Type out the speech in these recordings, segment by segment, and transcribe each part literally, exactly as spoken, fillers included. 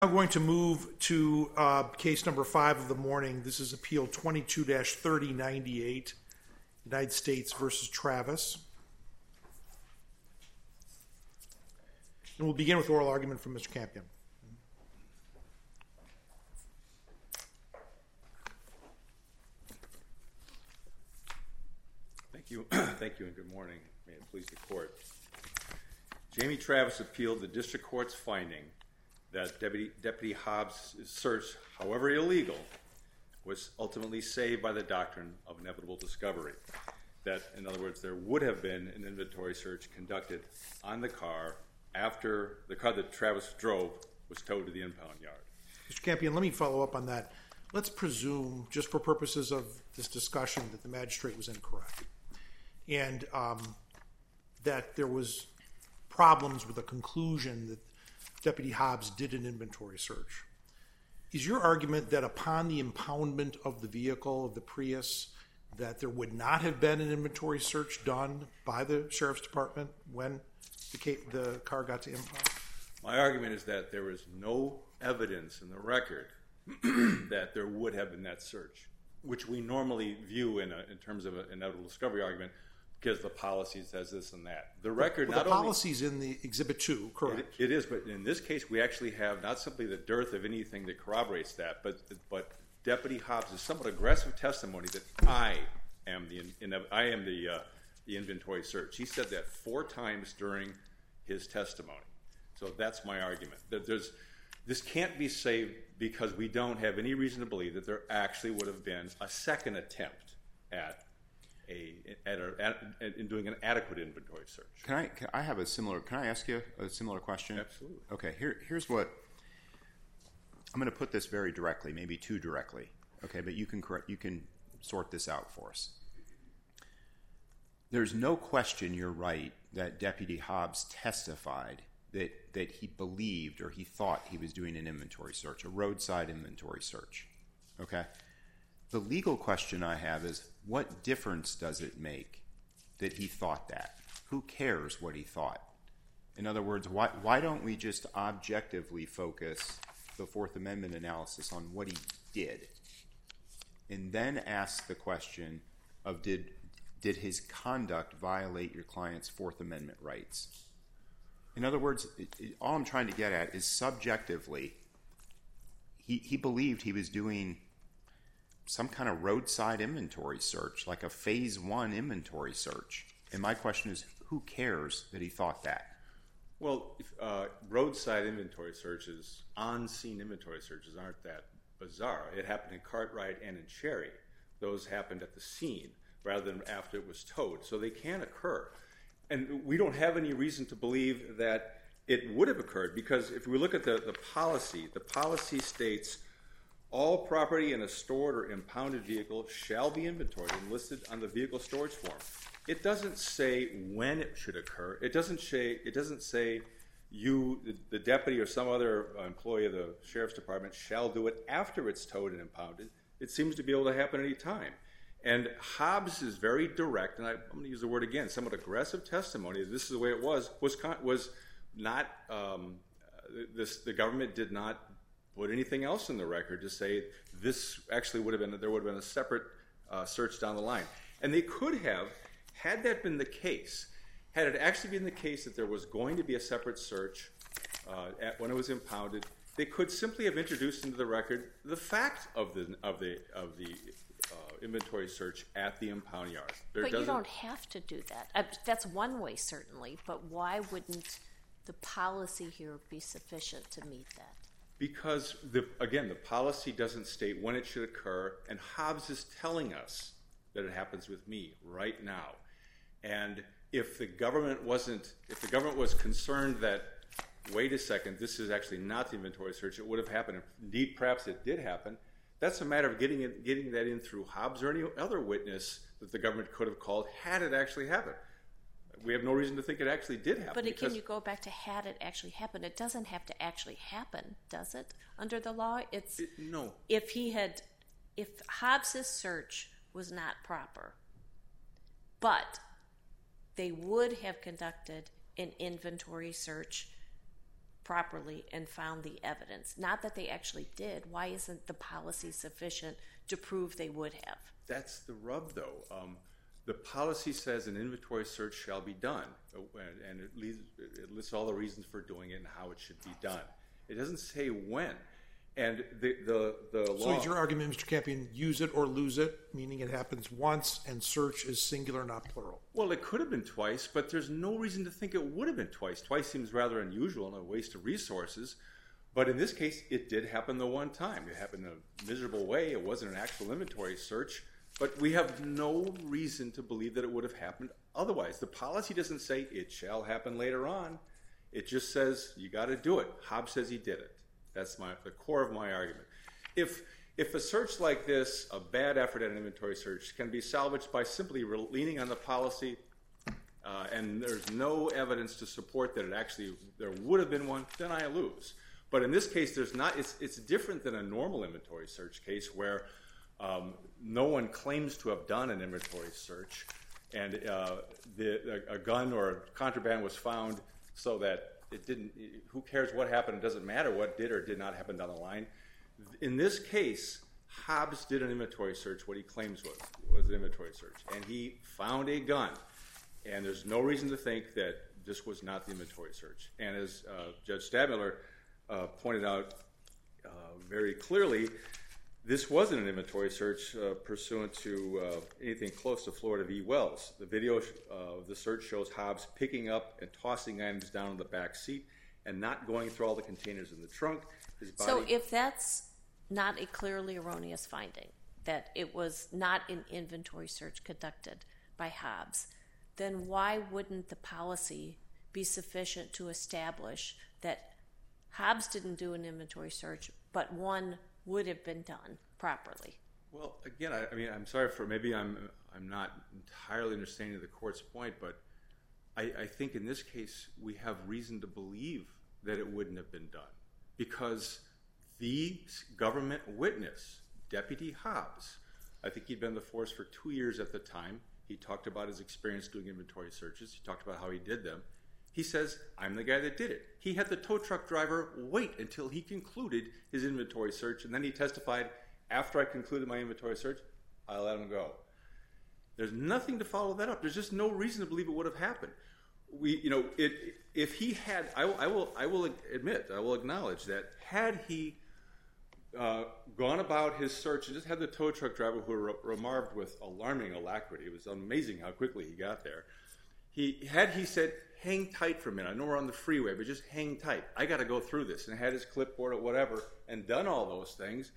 I'm going to move to uh, case number five of the morning. This is Appeal twenty-two dash thirty ninety-eight, United States versus Travis. And we'll begin with oral argument from Mister Campion. Thank you. Thank you and good morning. May it please the court. Jamie Travis appealed the district court's finding that Deputy, Deputy Hobbs' search, however illegal, was ultimately saved by the doctrine of inevitable discovery. That, in other words, there would have been an inventory search conducted on the car after the car that Travis drove was towed to the impound yard. Mister Campion, let me follow up on that. Let's presume, just for purposes of this discussion, that the magistrate was incorrect and um, that there was problems with the conclusion that Deputy Hobbs did an inventory search. Is your argument that upon the impoundment of the vehicle, of the Prius, that there would not have been an inventory search done by the Sheriff's Department when the, ca- the car got to impound? My argument is that there is no evidence in the record that there would have been that search, which we normally view in, a, in terms of an inevitable discovery argument, because the policy says this and that. The record well, not the only... policy's in the Exhibit two, correct? It, it is, but in this case, we actually have not simply the dearth of anything that corroborates that, but but Deputy Hobbs' somewhat aggressive testimony that I am the in, I am the uh, the inventory search. He said that four times during his testimony. So that's my argument. That there's this can't be saved because we don't have any reason to believe that there actually would have been a second attempt at A, at a, at, in doing an adequate inventory search. Can I? Can I have a similar? Can I ask you a similar question? Absolutely. Okay. Here, here's what I'm going to put this very directly, maybe too directly. Okay, but you can correct. You can sort this out for us. There's no question. You're right that Deputy Hobbs testified that that he believed or he thought he was doing an inventory search, a roadside inventory search. Okay. The legal question I have is, what difference does it make that he thought that? Who cares what he thought? In other words, why why don't we just objectively focus the Fourth Amendment analysis on what he did, and then ask the question of did did his conduct violate your client's Fourth Amendment rights? In other words, it, it, all I'm trying to get at is subjectively, he, he believed he was doing some kind of roadside inventory search, like a phase one inventory search. And my question is, who cares that he thought that? Well, if, uh, roadside inventory searches, on-scene inventory searches aren't that bizarre. It happened in Cartwright and in Cherry. Those happened at the scene rather than after it was towed. So they can occur. And we don't have any reason to believe that it would have occurred, because if we look at the, the policy, the policy states all property in a stored or impounded vehicle shall be inventoried and listed on the vehicle storage form. It doesn't say when it should occur. It doesn't say, it doesn't say you, the, the deputy or some other employee of the Sheriff's Department shall do it after it's towed and impounded. It seems to be able to happen any time. And Hobbs is very direct, and I, I'm going to use the word again, somewhat aggressive testimony. This is the way it was. Was was not um, this? The government did not put anything else in the record to say this actually would have been. There would have been a separate uh, search down the line, and they could have, had that been the case, had it actually been the case that there was going to be a separate search uh, at, when it was impounded. They could simply have introduced into the record the fact of the of the of the. Uh, inventory search at the impound yard. There but you don't have to do that. Uh, that's one way, certainly, but why wouldn't the policy here be sufficient to meet that? Because, the, again, the policy doesn't state when it should occur, and Hobbs is telling us that it happens with me right now. And if the government wasn't, if the government was concerned that, wait a second, this is actually not the inventory search, it would have happened. Indeed, perhaps it did happen. That's a matter of getting it, getting that in through Hobbs or any other witness that the government could have called had it actually happened. We have no reason to think it actually did happen. But again, you go back to had it actually happened. It doesn't have to actually happen, does it? Under the law, it's it, no. If he had, if Hobbs's search was not proper, but they would have conducted an inventory search properly and found the evidence? Not that they actually did. Why isn't the policy sufficient to prove they would have? That's the rub, though. Um, the policy says an inventory search shall be done, and it, leads, it lists all the reasons for doing it and how it should be done. It doesn't say when. And the the, the So law... is your argument, Mister Campion, use it or lose it, meaning it happens once and search is singular, not plural? Well, it could have been twice, but there's no reason to think it would have been twice. Twice seems rather unusual and a waste of resources. But in this case, it did happen the one time. It happened in a miserable way. It wasn't an actual inventory search. But we have no reason to believe that it would have happened otherwise. The policy doesn't say it shall happen later on. It just says you got to do it. Hobbs says he did it. That's my the core of my argument. If if a search like this, a bad effort at an inventory search, can be salvaged by simply leaning on the policy, uh, and there's no evidence to support that it actually there would have been one, then I lose. But in this case, there's not. It's it's different than a normal inventory search case where um, no one claims to have done an inventory search, and uh, the, a, a gun or contraband was found so that it didn't. Who cares what happened? It doesn't matter what did or did not happen down the line. In this case, Hobbs did an inventory search. What he claims was was an inventory search, and he found a gun. And there's no reason to think that this was not the inventory search. And as uh, Judge Stadmiller uh, pointed out uh, very clearly, this wasn't an inventory search uh, pursuant to uh, anything close to Florida v. Wells. The video uh, of the search shows Hobbs picking up and tossing items down in the back seat and not going through all the containers in the trunk. His body... So if that's not a clearly erroneous finding, that it was not an inventory search conducted by Hobbs, then why wouldn't the policy be sufficient to establish that Hobbs didn't do an inventory search, but one would have been done properly? Well, again, I, I mean, I'm sorry for maybe I'm I'm not entirely understanding the court's point, but I, I think in this case we have reason to believe that it wouldn't have been done because the government witness, Deputy Hobbs, I think he'd been in the force for two years at the time. He talked about his experience doing inventory searches. He talked about how he did them. He says, I'm the guy that did it. He had the tow truck driver wait until he concluded his inventory search, and then he testified, after I concluded my inventory search, I let him go. There's nothing to follow that up. There's just no reason to believe it would have happened. We, you know, it, if he had, I, I will, I will admit, I will acknowledge that had he uh, gone about his search and just had the tow truck driver who re- remarked with alarming alacrity, it was amazing how quickly he got there. He had he said, hang tight for a minute. I know we're on the freeway, but just hang tight. I got to go through this. And had his clipboard or whatever and done all those things.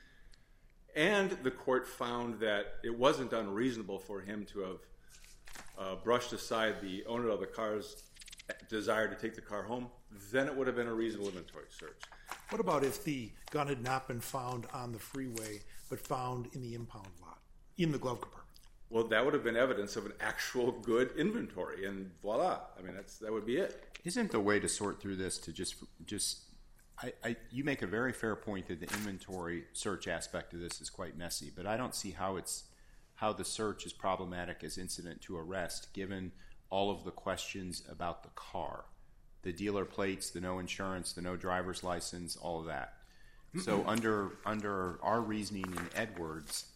And the court found that it wasn't unreasonable for him to have uh, brushed aside the owner of the car's desire to take the car home. Then it would have been a reasonable inventory search. What about if the gun had not been found on the freeway, but found in the impound lot, in the glove compartment? Well, that would have been evidence of an actual good inventory, and voila. I mean, that's that would be it. Isn't the way to sort through this to just just I, I you make a very fair point that the inventory search aspect of this is quite messy, but I don't see how it's how the search is problematic as incident to arrest, given all of the questions about the car, the dealer plates, the no insurance, the no driver's license, all of that. So under under our reasoning in Edwards,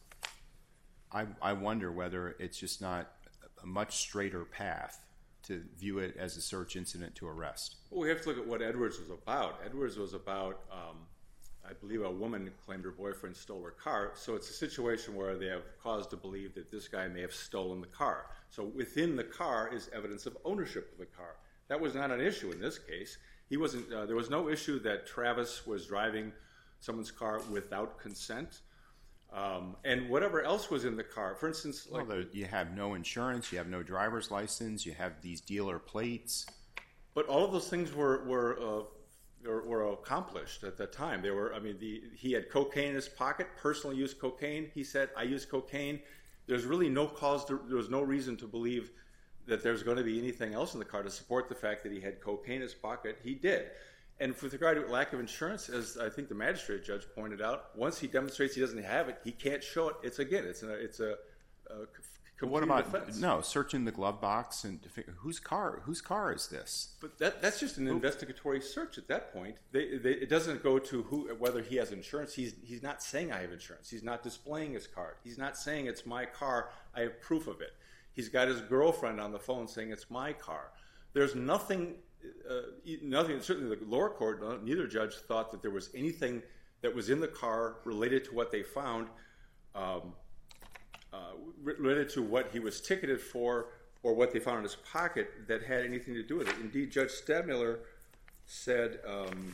I, I wonder whether it's just not a much straighter path to view it as a search incident to arrest. Well, we have to look at what Edwards was about. Edwards was about, um, I believe a woman claimed her boyfriend stole her car, so it's a situation where they have cause to believe that this guy may have stolen the car. So within the car is evidence of ownership of the car. That was not an issue in this case. He wasn't. Uh, there was no issue that Travis was driving someone's car without consent. Um, and whatever else was in the car, for instance, like well, you have no insurance, you have no driver's license, you have these dealer plates. But all of those things were were, uh, were were accomplished at the time. They were. I mean, the, he had cocaine in his pocket. Personally used cocaine. He said, "I use cocaine." There's really no cause. To, there was no reason to believe that there's going to be anything else in the car to support the fact that he had cocaine in his pocket. He did. And with regard to lack of insurance, as I think the magistrate judge pointed out, once he demonstrates he doesn't have it, he can't show it. It's again, it's a, it's a, a What about defense. no searching the glove box and to figure, whose car? Whose car is this? But that, that's just an Who? investigatory search at that point. They, they, it doesn't go to who whether he has insurance. He's he's not saying I have insurance. He's not displaying his card. He's not saying it's my car. I have proof of it. He's got his girlfriend on the phone saying it's my car. There's nothing, uh, nothing. Certainly, the lower court, neither judge thought that there was anything that was in the car related to what they found. Um, Uh, related to what he was ticketed for or what they found in his pocket that had anything to do with it. Indeed, Judge Stadmiller said um,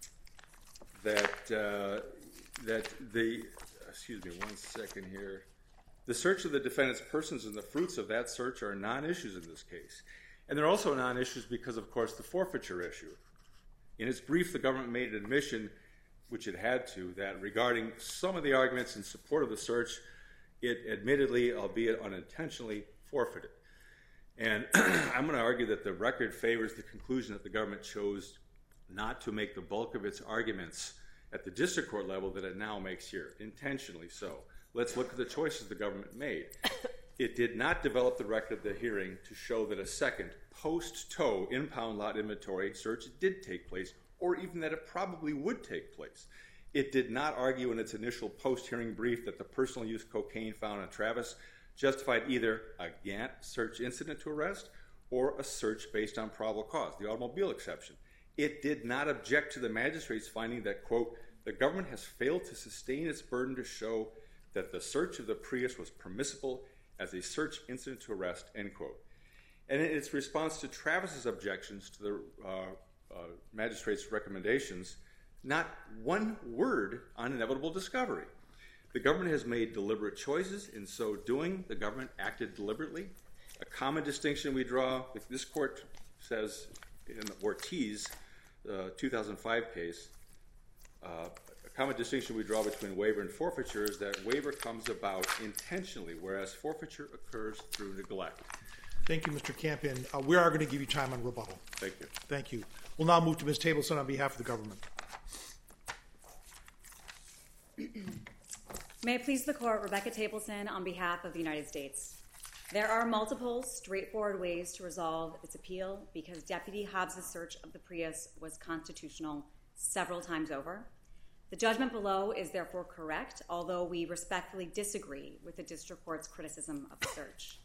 that uh, that the excuse me one second here. The search of the defendant's persons and the fruits of that search are non-issues in this case, and they're also non-issues because, of course, the forfeiture issue. In its brief, the government made an admission, which it had to, that regarding some of the arguments in support of the search, it admittedly, albeit unintentionally, forfeited. And I'm going to argue that the record favors the conclusion that the government chose not to make the bulk of its arguments at the district court level that it now makes here, intentionally so. Let's look at the choices the government made. It did not develop the record of the hearing to show that a second post-tow impound lot inventory search did take place, or even that it probably would take place. It did not argue in its initial post-hearing brief that the personal use cocaine found on Travis justified either a Gantt search incident to arrest or a search based on probable cause, the automobile exception. It did not object to the magistrate's finding that, quote, the government has failed to sustain its burden to show that the search of the Prius was permissible as a search incident to arrest, end quote. And in its response to Travis's objections to the uh, uh, magistrate's recommendations, not one word on inevitable discovery. The government has made deliberate choices. In so doing, the government acted deliberately. A common distinction we draw, if this court says in Ortiz, the two thousand five case, uh, a common distinction we draw between waiver and forfeiture is that waiver comes about intentionally, whereas forfeiture occurs through neglect. Thank you, Mister Campion. Uh, we are going to give you time on rebuttal. Thank you. Thank you. We'll now move to Miz Tableson on behalf of the government. May it please the Court, Rebecca Tableson on behalf of the United States. There are multiple straightforward ways to resolve this appeal because Deputy Hobbs' search of the Prius was constitutional several times over. The judgment below is therefore correct, although we respectfully disagree with the district court's criticism of the search.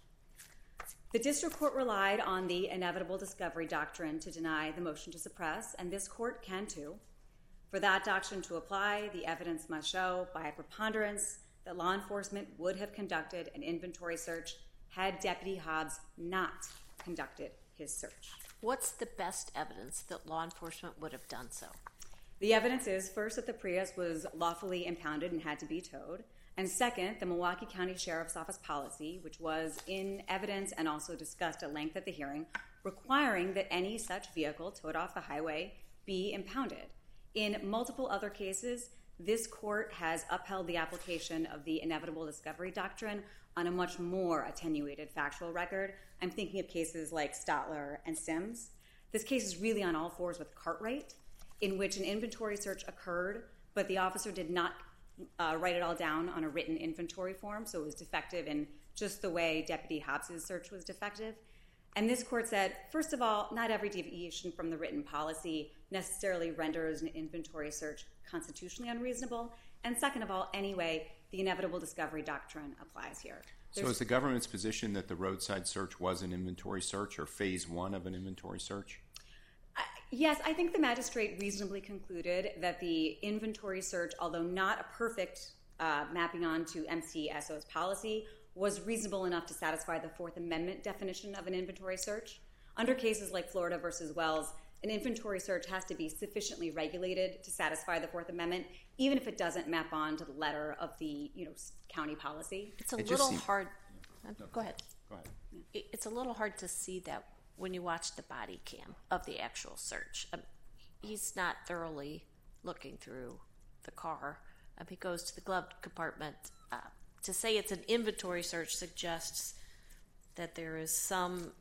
The district court relied on the inevitable discovery doctrine to deny the motion to suppress, and this court can too. For that doctrine to apply, the evidence must show by a preponderance that law enforcement would have conducted an inventory search had Deputy Hobbs not conducted his search. What's the best evidence that law enforcement would have done so? The evidence is, first, that the Prius was lawfully impounded and had to be towed, and second, the Milwaukee County Sheriff's Office policy, which was in evidence and also discussed at length at the hearing, requiring that any such vehicle towed off the highway be impounded. In multiple other cases, this court has upheld the application of the inevitable discovery doctrine on a much more attenuated factual record. I'm thinking of cases like Stotler and Sims. This case is really on all fours with Cartwright, in which an inventory search occurred, but the officer did not uh, write it all down on a written inventory form, so it was defective in just the way Deputy Hobbs' search was defective. And this court said, first of all, not every deviation from the written policy necessarily renders an inventory search constitutionally unreasonable. And second of all, anyway, the inevitable discovery doctrine applies here. There's so is the government's position that the roadside search was an inventory search or phase one of an inventory search? Uh, yes, I think the magistrate reasonably concluded that the inventory search, although not a perfect uh, mapping onto M C S O's policy, was reasonable enough to satisfy the Fourth Amendment definition of an inventory search. Under cases like Florida versus Wells, an inventory search has to be sufficiently regulated to satisfy the Fourth Amendment, even if it doesn't map on to the letter of the you know county policy. It's a It just little seems- hard. uh, Go ahead. Go ahead. It- It's a little hard to see that when you watch the body cam of the actual search. Um, he's not thoroughly looking through the car. Um, he goes to the glove compartment. Uh, to say it's an inventory search suggests that there is some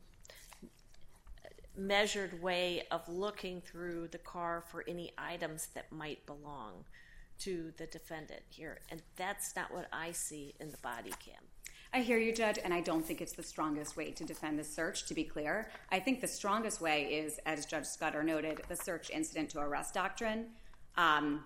measured way of looking through the car for any items that might belong to the defendant here. And that's not what I see in the body cam. I hear you, Judge, and I don't think it's the strongest way to defend the search, to be clear. I think the strongest way is, as Judge Scudder noted, the search incident to arrest doctrine. Um,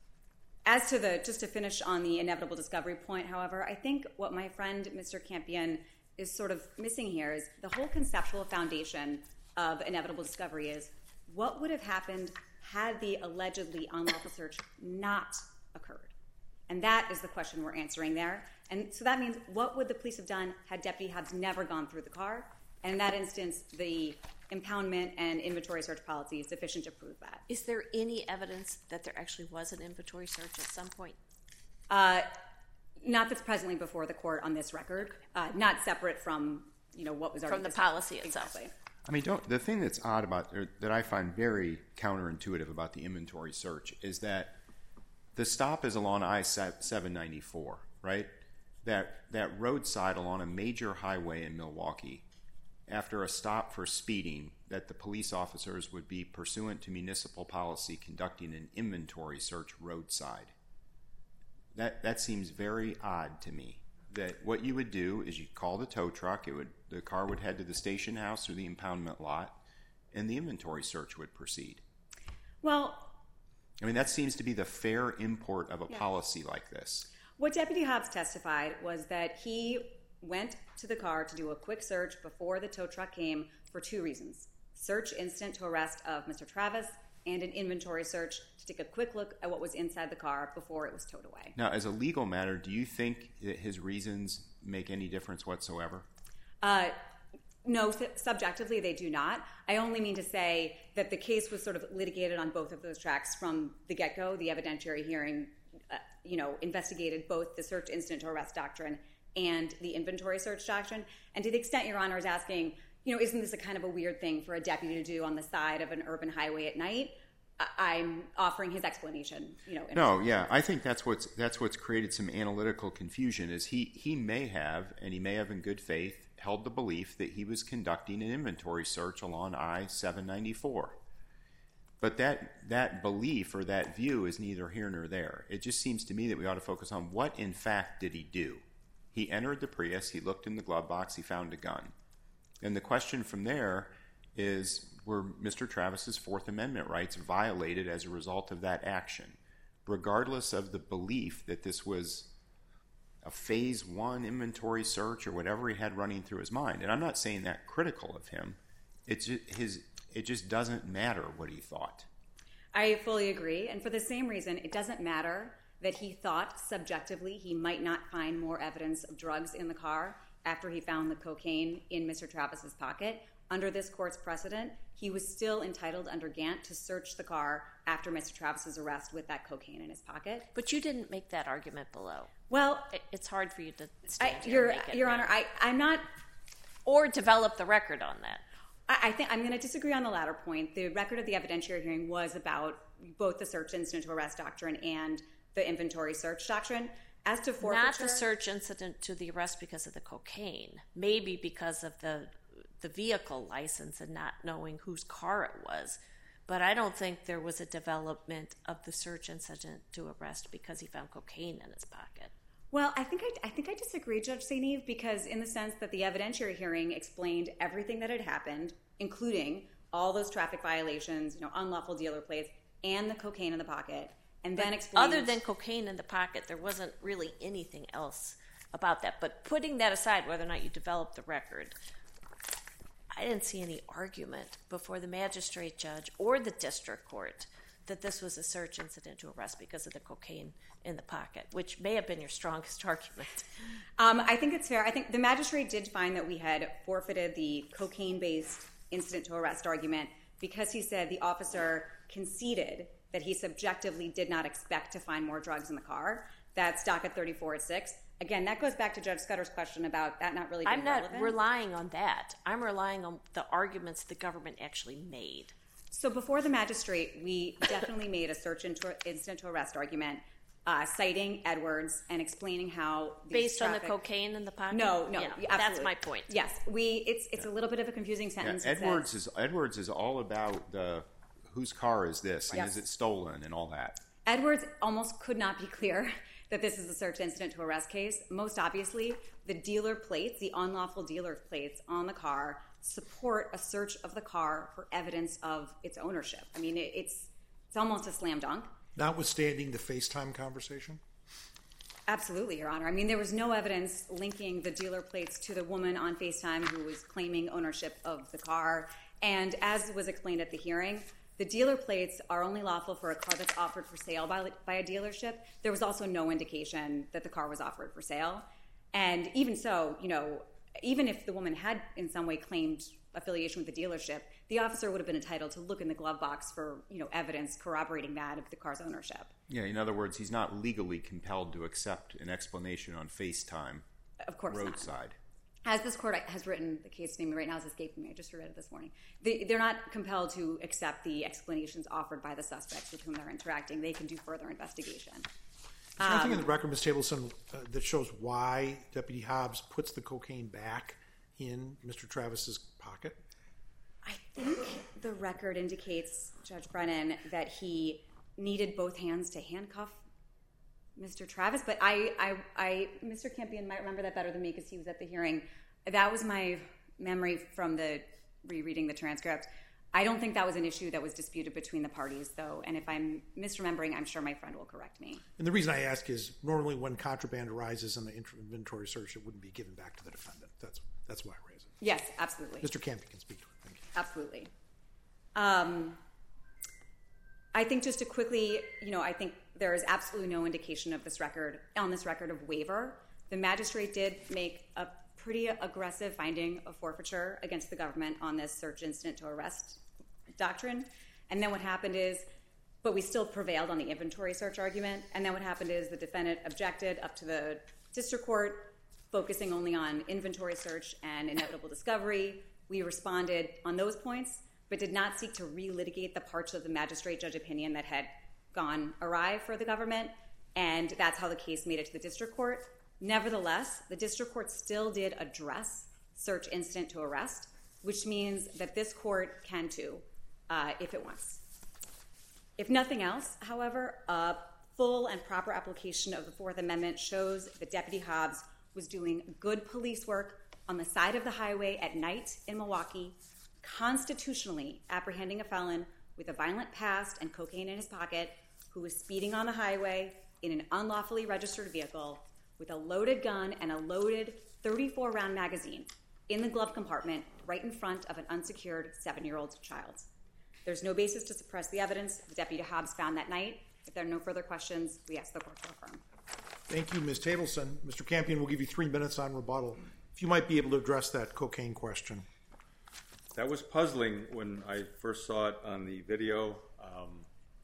as to the, just to finish on the inevitable discovery point, however, I think what my friend, Mister Campion, is sort of missing here is the whole conceptual foundation of inevitable discovery is what would have happened had the allegedly unlawful search not occurred? And that is the question we're answering there. And so that means what would the police have done had Deputy Hobbs never gone through the car? And in that instance, the impoundment and inventory search policy is sufficient to prove that. Is there any evidence that there actually was an inventory search at some point? Uh, not that's presently before the court on this record, uh, not separate from you know what was already from the discussed. policy itself. Exactly. I mean, don't, the thing that's odd about, or that I find very counterintuitive about the inventory search is that the stop is along I seven ninety-four, right? That that roadside along a major highway in Milwaukee, after a stop for speeding, that the police officers would be pursuant to municipal policy conducting an inventory search roadside. That that seems very odd to me. That what you would do is you'd call the tow truck, it would the car would head to the station house or the impoundment lot, and the inventory search would proceed. Well, I mean, that seems to be the fair import of a yeah. policy like this. What Deputy Hobbs testified was that he went to the car to do a quick search before the tow truck came for two reasons. Search incident to arrest of Mister Travis and an inventory search to take a quick look at what was inside the car before it was towed away. Now, as a legal matter, do you think that his reasons make any difference whatsoever? Uh, no, th- subjectively they do not. I only mean to say that the case was sort of litigated on both of those tracks from the get-go. The evidentiary hearing, uh, you know, investigated both the search incident to arrest doctrine and the inventory search doctrine. And to the extent Your Honor is asking, you know, isn't this a kind of a weird thing for a deputy to do on the side of an urban highway at night? I- I'm offering his explanation, you know. No, yeah, I think that's what's that's what's created some analytical confusion. Is he he may have, and he may have in good faith, held the belief that he was conducting an inventory search along I seven ninety-four. But that that belief or that view is neither here nor there. It just seems to me that we ought to focus on what in fact did he do. He entered the Prius, he looked in the glove box, he found a gun. And the question from there is, were Mister Travis's Fourth Amendment rights violated as a result of that action? Regardless of the belief that this was a phase one inventory search or whatever he had running through his mind. And I'm not saying that critical of him. It's just his, it just doesn't matter what he thought. I fully agree. And for the same reason, it doesn't matter that he thought subjectively he might not find more evidence of drugs in the car after he found the cocaine in Mister Travis's pocket. Under this court's precedent, he was still entitled under Gantt to search the car after Mister Travis's arrest with that cocaine in his pocket. But you didn't make that argument below. Well, It- it's hard for you to stand I, here Your, and make it Your now. Honor, I, I'm not... Or develop the record on that. I, I think I'm going to disagree on the latter point. The record of the evidentiary hearing was about both the search incident to arrest doctrine and the inventory search doctrine. As to forfeiture... Not the search incident to the arrest because of the cocaine. Maybe because of the the vehicle license and not knowing whose car it was. But I don't think there was a development of the search incident to arrest because he found cocaine in his pocket. Well, I think I, I think I disagree, Judge Saint Eve, because in the sense that the evidentiary hearing explained everything that had happened, including all those traffic violations, you know, unlawful dealer plates, and the cocaine in the pocket, and then explained... Other than cocaine in the pocket, there wasn't really anything else about that. But putting that aside, whether or not you developed the record, I didn't see any argument before the magistrate judge or the district court that this was a search incident to arrest because of the cocaine in the pocket, which may have been your strongest argument. Um, I think it's fair. I think the magistrate did find that we had forfeited the cocaine-based incident to arrest argument because he said the officer conceded that he subjectively did not expect to find more drugs in the car. That's docket thirty-four at six. Again, that goes back to Judge Scudder's question about that not really being I'm not relevant. relying on that. I'm relying on the arguments the government actually made. So before the magistrate, we definitely made a search incident to arrest argument, uh, citing Edwards and explaining how these Based traffic... on the cocaine in the pocket? No, no, Yeah, absolutely. that's my point. Yes, we. It's it's yeah. a little bit of a confusing sentence. Yeah, Edwards is Edwards is all about the whose car is this and yes. is it stolen and all that. Edwards almost could not be clear that this is a search incident to arrest case. Most obviously, the dealer plates, the unlawful dealer plates on the car, support a search of the car for evidence of its ownership. I mean, it, it's it's almost a slam dunk. Notwithstanding the FaceTime conversation? Absolutely, Your Honor. I mean, there was no evidence linking the dealer plates to the woman on FaceTime who was claiming ownership of the car. And as was explained at the hearing, the dealer plates are only lawful for a car that's offered for sale by, by a dealership. There was also no indication that the car was offered for sale. And even so, you know, even if the woman had in some way claimed affiliation with the dealership, the officer would have been entitled to look in the glove box for, you know, evidence corroborating that of the car's ownership. Yeah, in other words, he's not legally compelled to accept an explanation on FaceTime. Of course roadside. Not. As this court has written, the case name right now is escaping me. I just read it this morning. They, they're not compelled to accept the explanations offered by the suspects with whom they're interacting. They can do further investigation. Is there anything in the record, Miz Tableson, uh, that shows why Deputy Hobbs puts the cocaine back in Mister Travis's pocket? I think the record indicates, Judge Brennan, that he needed both hands to handcuff Mister Travis, but I, I, I Mister Campion might remember that better than me because he was at the hearing. That was my memory from the rereading the transcript. I don't think that was an issue that was disputed between the parties, though, and if I'm misremembering, I'm sure my friend will correct me. And the reason I ask is normally when contraband arises in the inventory search, it wouldn't be given back to the defendant. That's that's why I raise it. Yes, absolutely. Mister Campion can speak to it. Thank you. Absolutely. Um, I think just to quickly, you know, I think there is absolutely no indication of this record, on this record of waiver. The magistrate did make a pretty aggressive finding of forfeiture against the government on this search incident to arrest doctrine. And then what happened is, but we still prevailed on the inventory search argument. And then what happened is the defendant objected up to the district court, focusing only on inventory search and inevitable discovery. We responded on those points, but did not seek to relitigate the parts of the magistrate judge opinion that had gone awry for the government, and that's how the case made it to the district court. Nevertheless, the district court still did address search incident to arrest, which means that this court can too, uh, if it wants. If nothing else, however, a full and proper application of the Fourth Amendment shows that Deputy Hobbs was doing good police work on the side of the highway at night in Milwaukee, constitutionally apprehending a felon with a violent past and cocaine in his pocket who was speeding on the highway in an unlawfully registered vehicle with a loaded gun and a loaded thirty-four round magazine in the glove compartment right in front of an unsecured seven-year-old child. There's no basis to suppress the evidence the Deputy Hobbs found that night. If there are no further questions, we ask the court to affirm. Thank you, Miz Tableson. Mister Campion, we'll give you three minutes on rebuttal. If you might be able to address that cocaine question. That was puzzling when I first saw it on the video. Um,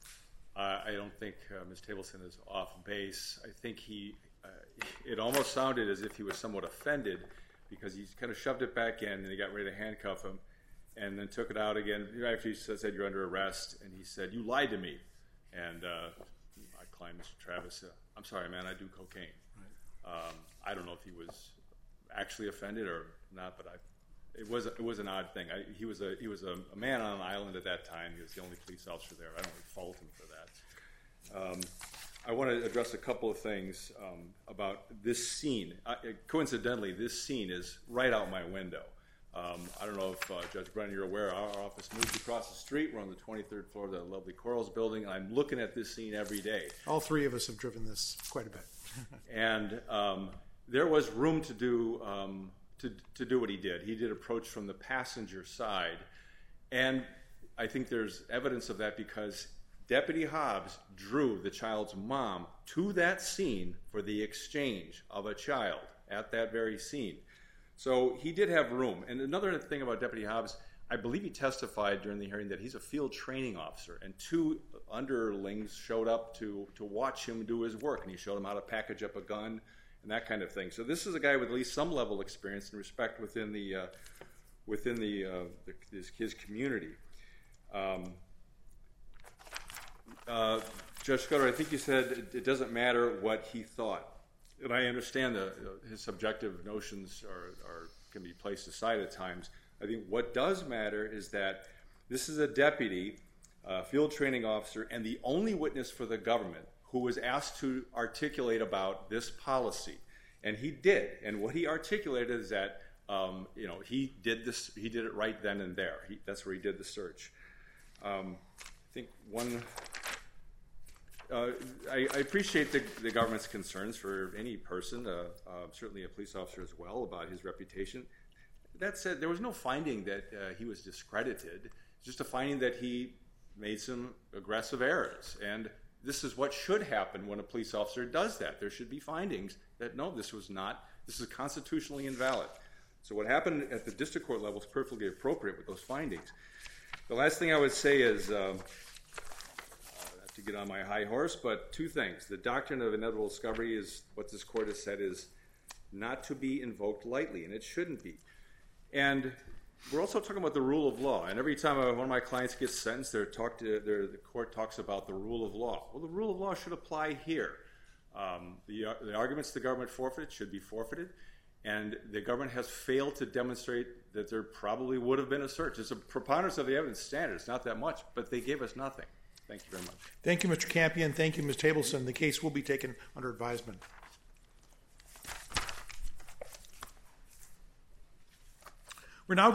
I, I don't think uh, Miz Tableson is off base. I think he, uh, it almost sounded as if he was somewhat offended because he kind of shoved it back in and he got ready to handcuff him and then took it out again after he said, you're under arrest, and he said, you lied to me. And uh, I climbed Mister Travis, uh, I'm sorry, man, I do cocaine. Right. Um, I don't know if he was actually offended or not, but I It was it was an odd thing. I, he was a he was a, a man on an island at that time. He was the only police officer there. I don't really fault him for that. Um, I want to address a couple of things um, about this scene. Uh, coincidentally, this scene is right out my window. Um, I don't know if uh, Judge Brennan, you're aware. Our office moved across the street. We're on the twenty-third floor of the lovely Corals building, and I'm looking at this scene every day. All three of us have driven this quite a bit. and um, there was room to do. Um, To, to do what he did. He did approach from the passenger side. And I think there's evidence of that because Deputy Hobbs drew the child's mom to that scene for the exchange of a child at that very scene. So he did have room. And another thing about Deputy Hobbs, I believe he testified during the hearing that he's a field training officer, and two underlings showed up to, to watch him do his work, and he showed him how to package up a gun and that kind of thing. So this is a guy with at least some level of experience and respect within the uh, within the, uh, the his, his community. Um, uh, Judge Scudder, I think you said it, it doesn't matter what he thought, and I understand that uh, his subjective notions are, are can be placed aside at times. I think what does matter is that this is a deputy, uh, field training officer, and the only witness for the government who was asked to articulate about this policy, and he did. And what he articulated is that um, you know he did this, he did it right then and there. He, that's where he did the search. Um, I think one. Uh, I, I appreciate the, the government's concerns for any person, uh, uh, certainly a police officer as well, about his reputation. That said, there was no finding that uh, he was discredited. Just a finding that he made some aggressive errors. And this is what should happen when a police officer does that. There should be findings that, no, this was not, this is constitutionally invalid. So what happened at the district court level is perfectly appropriate with those findings. The last thing I would say is, um, I have to get on my high horse, but two things. The doctrine of inevitable discovery is, what this court has said, is not to be invoked lightly, and it shouldn't be. And we're also talking about the rule of law. And every time one of my clients gets sentenced, they're talk to, they're, the court talks about the rule of law. Well, the rule of law should apply here. Um, the, the arguments the government forfeited should be forfeited, and the government has failed to demonstrate that there probably would have been a search. It's a preponderance of the evidence standard. It's not that much, but they gave us nothing. Thank you very much. Thank you, Mister Campion. Thank you, Miz Tableson. The case will be taken under advisement. We're now